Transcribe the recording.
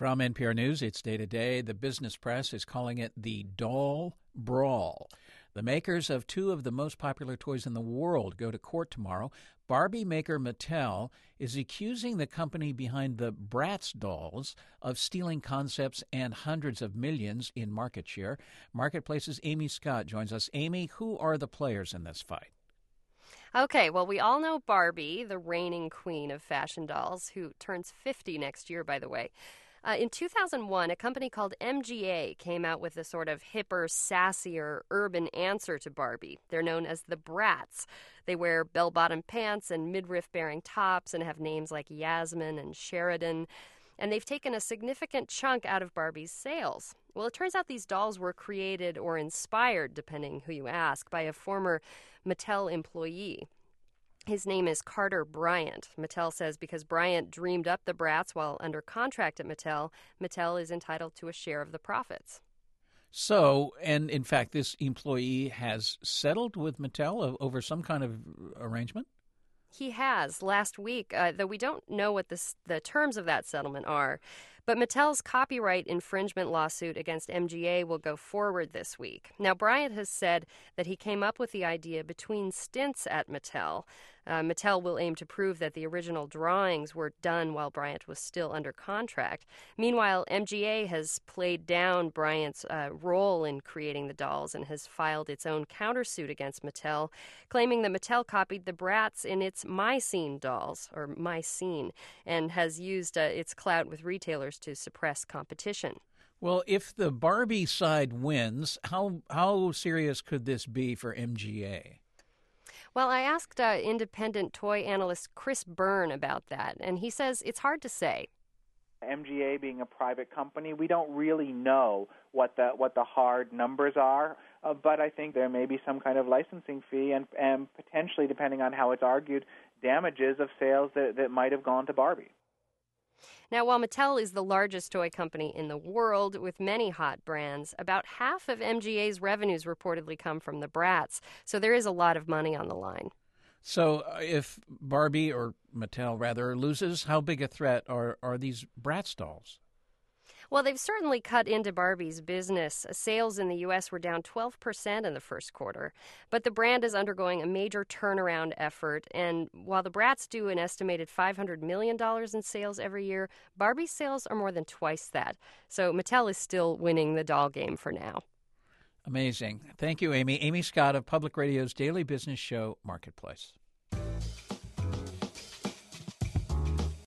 From NPR News, it's Day to Day. The business press is calling it the doll brawl. The makers of two of the most popular toys in the world go to court tomorrow. Barbie maker Mattel is accusing the company behind the Bratz dolls of stealing concepts and hundreds of millions in market share. Marketplace's Amy Scott joins us. Amy, who are the players in this fight? Okay, well, we all know Barbie, the reigning queen of fashion dolls, who turns 50 next year, by the way. In 2001, a company called MGA came out with a sort of hipper, sassier, urban answer to Barbie. They're known as the Bratz. They wear bell-bottom pants and midriff-bearing tops and have names like Yasmin and Sheridan. And they've taken a significant chunk out of Barbie's sales. Well, it turns out these dolls were created or inspired, depending who you ask, by a former Mattel employee. His name is Carter Bryant. Mattel says because Bryant dreamed up the Bratz while under contract at Mattel, Mattel is entitled to a share of the profits. So, and in fact, this employee has settled with Mattel over some kind of arrangement? He has last week, though we don't know what the terms of that settlement are. But Mattel's copyright infringement lawsuit against MGA will go forward this week. Now, Bryant has said that he came up with the idea between stints at Mattel. Mattel will aim to prove that the original drawings were done while Bryant was still under contract. Meanwhile, MGA has played down Bryant's role in creating the dolls and has filed its own countersuit against Mattel, claiming that Mattel copied the Bratz in its My Scene dolls, or My Scene, and has used its clout with retailers to suppress competition. Well, if the Barbie side wins, how serious could this be for MGA? Well, I asked independent toy analyst Chris Byrne about that, and he says it's hard to say. MGA being a private company, we don't really know what the hard numbers are, but I think there may be some kind of licensing fee and potentially, depending on how it's argued, damages of sales that might have gone to Barbie. Now, while Mattel is the largest toy company in the world with many hot brands, about half of MGA's revenues reportedly come from the Bratz, so there is a lot of money on the line. So if Barbie, or Mattel rather, loses, how big a threat are these Bratz dolls? Well, they've certainly cut into Barbie's business. Sales in the U.S. were down 12% in the first quarter. But the brand is undergoing a major turnaround effort. And while the Bratz do an estimated $500 million in sales every year, Barbie's sales are more than twice that. So Mattel is still winning the doll game for now. Amazing. Thank you, Amy. Amy Scott of Public Radio's daily business show, Marketplace.